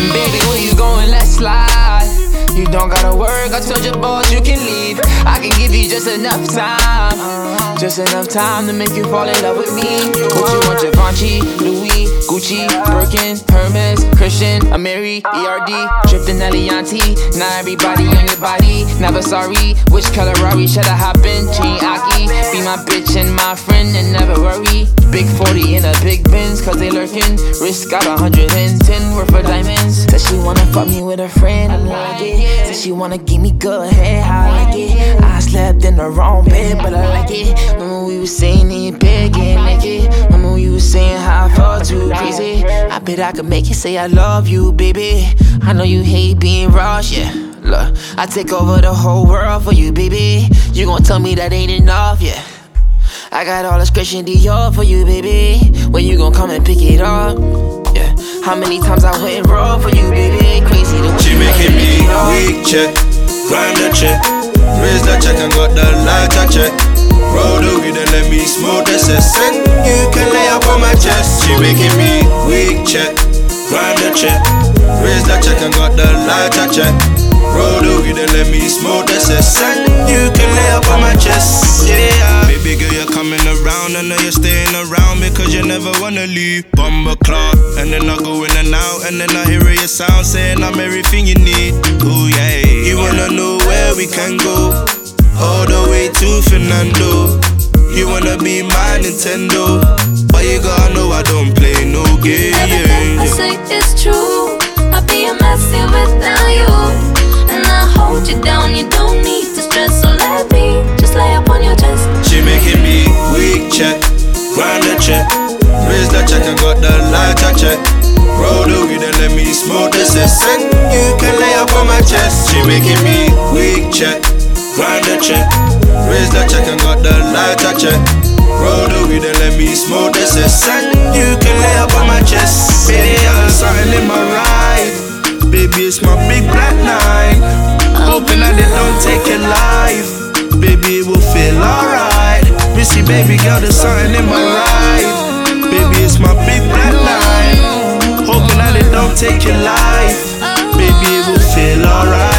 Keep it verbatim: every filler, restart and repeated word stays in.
Baby, where you going? Let's slide. You don't gotta work, I told your boss you can leave. I can give you just enough time, just enough time to make you fall in love with me. What you want, Givenchy, Louis, Gucci, Birkin, Hermes, Christian, Amiri, E R D, Drifting Elianti. Now everybody on your body, never sorry. Which color Rari should I hop in? Jean Aki, be my bitch and my friend and never worry. Big forty in a big Benz, cause they lurking. Wrist got one hundred ten worth of diamonds. Said she wanna fuck me with a friend, I like it. Said she wanna give me good head, I like it. I slept in the wrong bed, but I like it. Remember we was saying in bed, getting naked. Remember we was saying how I felt too crazy. I bet I could make you say I love you, baby. I know you hate being rushed, yeah. Look, I take over the whole world for you, baby. You gon' tell me that ain't enough, yeah. I got all this Christian Dior for you, baby. When you gon' come and pick it up? Yeah. How many times I went and roll for you, baby? Crazy the way she making me weak check, grind the check, raise the check and got the lighter check. Roll the weed and let me smoke the cessant. You can lay up on my chest. She making me weak check, grind the check, raise the check and got the lighter check. Roll the weed and let me smoke the cessant. You can lay up on my chest, yeah. Baby girl, you're coming around. I know you're staying around because you never wanna leave. Bomber clock, and then I go in and out, and then I hear your sound saying I'm everything you need. Ooh yeah, you wanna know where we can go? All the way to Fernando. You wanna be my Nintendo, but you gotta know I don't play no game. Everything I say is true. I'd be a mess here without you. And I hold you down, you don't need to stress. So let me just lay up on your chest. She making me weak check, grind the check, raise the check and got the lighter check. Roll the weed and let me smoke the cessant. You can lay up on my chest. She making me weak check, grind the check, raise the check and got the lighter check. Roll the weed and let me smoke the cessant. You can lay up on my chest. Baby, I'm something in my ride. Baby, it's my big black night. Hoping that they don't take your life. Baby, it will feel alright. Missy, baby girl, there's something in my ride. Baby, it's my big black night. Hoping that they don't take your life. Baby, it will feel alright.